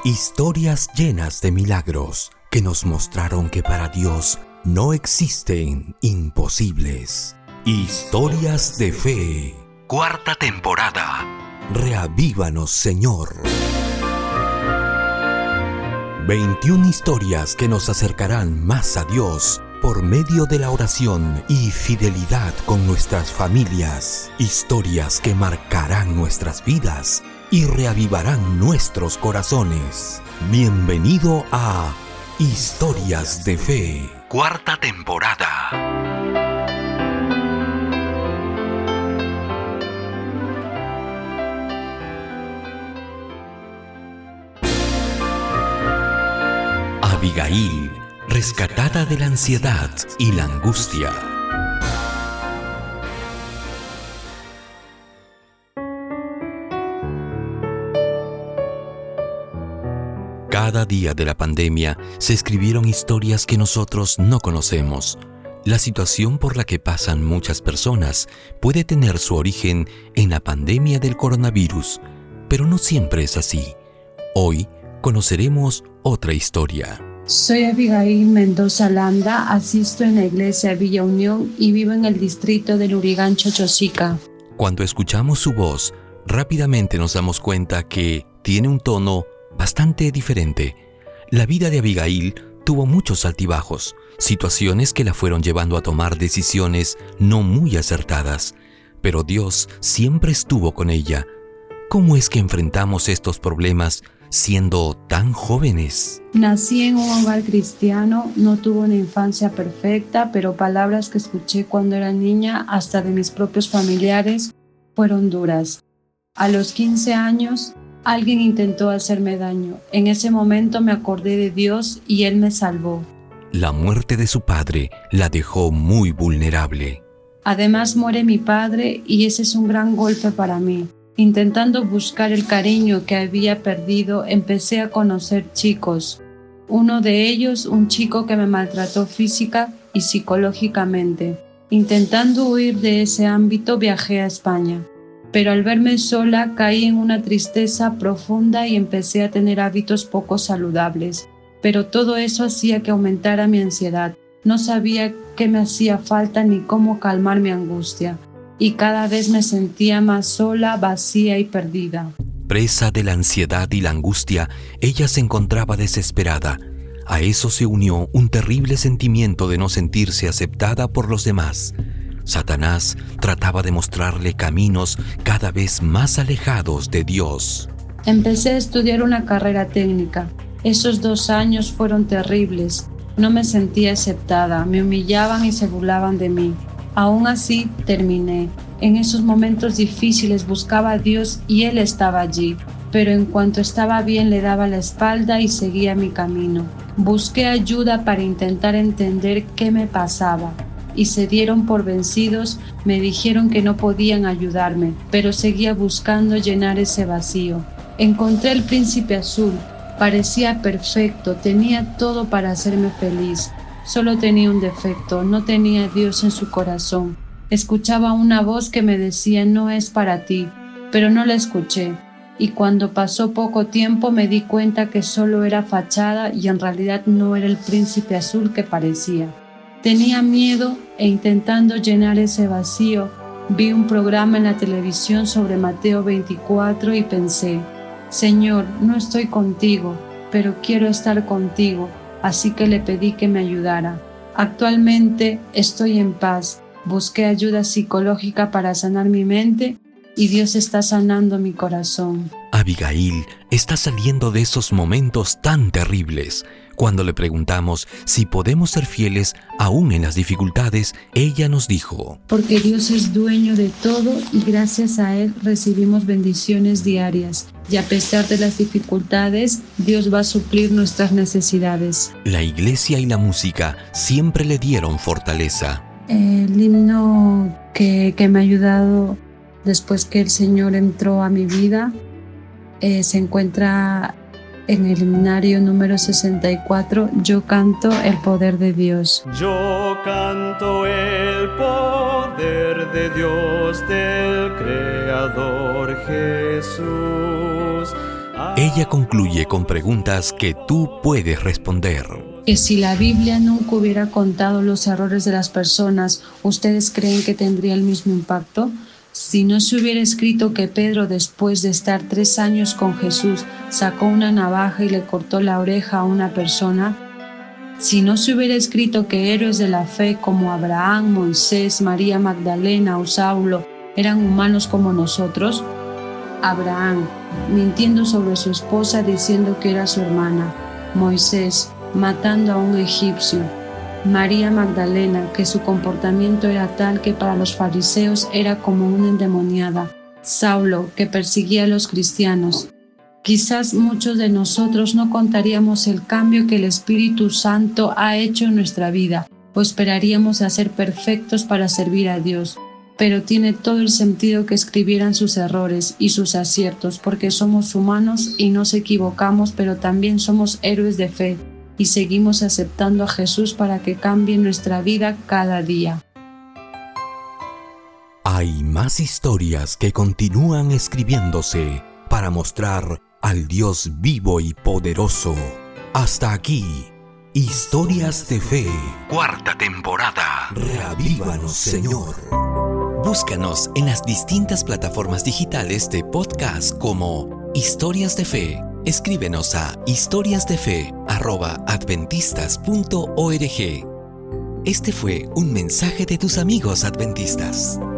Historias llenas de milagros que nos mostraron que para Dios no existen imposibles. Historias de fe. Cuarta temporada. Reavívanos, Señor. 21 historias que nos acercarán más a Dios por medio de la oración y fidelidad con nuestras familias. Historias que marcarán nuestras vidas y reavivarán nuestros corazones. Bienvenido a Historias de Fe. Cuarta temporada. Abigail, rescatada de la ansiedad y la angustia. Cada día de la pandemia se escribieron historias que nosotros no conocemos. La situación por la que pasan muchas personas puede tener su origen en la pandemia del coronavirus, pero no siempre es así. Hoy conoceremos otra historia. Soy Abigail Mendoza Landa, asisto en la iglesia Villa Unión y vivo en el distrito de Lurigancho, Chosica. Cuando escuchamos su voz, rápidamente nos damos cuenta que tiene un tono bastante diferente. La vida de Abigail tuvo muchos altibajos, situaciones que la fueron llevando a tomar decisiones no muy acertadas, pero Dios siempre estuvo con ella. ¿Cómo es que enfrentamos estos problemas siendo tan jóvenes? Nací en un hogar cristiano, no tuve una infancia perfecta, pero palabras que escuché cuando era niña, hasta de mis propios familiares, fueron duras. A los 15 años, alguien intentó hacerme daño. En ese momento me acordé de Dios y Él me salvó. La muerte de su padre la dejó muy vulnerable. Además muere mi padre y ese es un gran golpe para mí. Intentando buscar el cariño que había perdido, empecé a conocer chicos. Uno de ellos, un chico que me maltrató física y psicológicamente. Intentando huir de ese ámbito, viajé a España. Pero al verme sola, caí en una tristeza profunda y empecé a tener hábitos poco saludables. Pero todo eso hacía que aumentara mi ansiedad. No sabía qué me hacía falta ni cómo calmar mi angustia. Y cada vez me sentía más sola, vacía y perdida. Presa de la ansiedad y la angustia, ella se encontraba desesperada. A eso se unió un terrible sentimiento de no sentirse aceptada por los demás. Satanás trataba de mostrarle caminos cada vez más alejados de Dios. Empecé a estudiar una carrera técnica. Esos 2 años fueron terribles. No me sentía aceptada, me humillaban y se burlaban de mí. Aún así, terminé. En esos momentos difíciles buscaba a Dios y Él estaba allí. Pero en cuanto estaba bien le daba la espalda y seguía mi camino. Busqué ayuda para intentar entender qué me pasaba. Y se dieron por vencidos, me dijeron que no podían ayudarme, pero seguía buscando llenar ese vacío. Encontré el príncipe azul, parecía perfecto, tenía todo para hacerme feliz. Solo tenía un defecto, no tenía a Dios en su corazón. Escuchaba una voz que me decía no es para ti, pero no la escuché. Y cuando pasó poco tiempo me di cuenta que solo era fachada y en realidad no era el príncipe azul que parecía. Tenía miedo e intentando llenar ese vacío, vi un programa en la televisión sobre Mateo 24 y pensé, Señor, no estoy contigo, pero quiero estar contigo, así que le pedí que me ayudara. Actualmente estoy en paz, busqué ayuda psicológica para sanar mi mente y Dios está sanando mi corazón. Abigail está saliendo de esos momentos tan terribles. Cuando le preguntamos si podemos ser fieles aún en las dificultades, ella nos dijo: porque Dios es dueño de todo y gracias a Él recibimos bendiciones diarias. Y a pesar de las dificultades, Dios va a suplir nuestras necesidades. La iglesia y la música siempre le dieron fortaleza. El himno que me ha ayudado después que el Señor entró a mi vida se encuentra en el himnario número 64, Yo canto el poder de Dios. Yo canto el poder de Dios, del Creador Jesús. Ella concluye con preguntas que tú puedes responder. Que si la Biblia nunca hubiera contado los errores de las personas, ¿ustedes creen que tendría el mismo impacto? Si no se hubiera escrito que Pedro, después de estar 3 años con Jesús, sacó una navaja y le cortó la oreja a una persona, si no se hubiera escrito que héroes de la fe como Abraham, Moisés, María Magdalena o Saulo eran humanos como nosotros, Abraham, mintiendo sobre su esposa diciendo que era su hermana, Moisés, matando a un egipcio, María Magdalena, que su comportamiento era tal que para los fariseos era como una endemoniada, Saulo, que perseguía a los cristianos. Quizás muchos de nosotros no contaríamos el cambio que el Espíritu Santo ha hecho en nuestra vida, o esperaríamos a ser perfectos para servir a Dios. Pero tiene todo el sentido que escribieran sus errores y sus aciertos, porque somos humanos y nos equivocamos, pero también somos héroes de fe y seguimos aceptando a Jesús para que cambie nuestra vida cada día. Hay más historias que continúan escribiéndose para mostrar al Dios vivo y poderoso. Hasta aquí, Historias de Fe, 4ª temporada. Reavívanos, Señor. Búscanos en las distintas plataformas digitales de podcast como Historias de Fe. Escríbenos a historiasdefe@adventistas.org. Este fue un mensaje de tus amigos adventistas.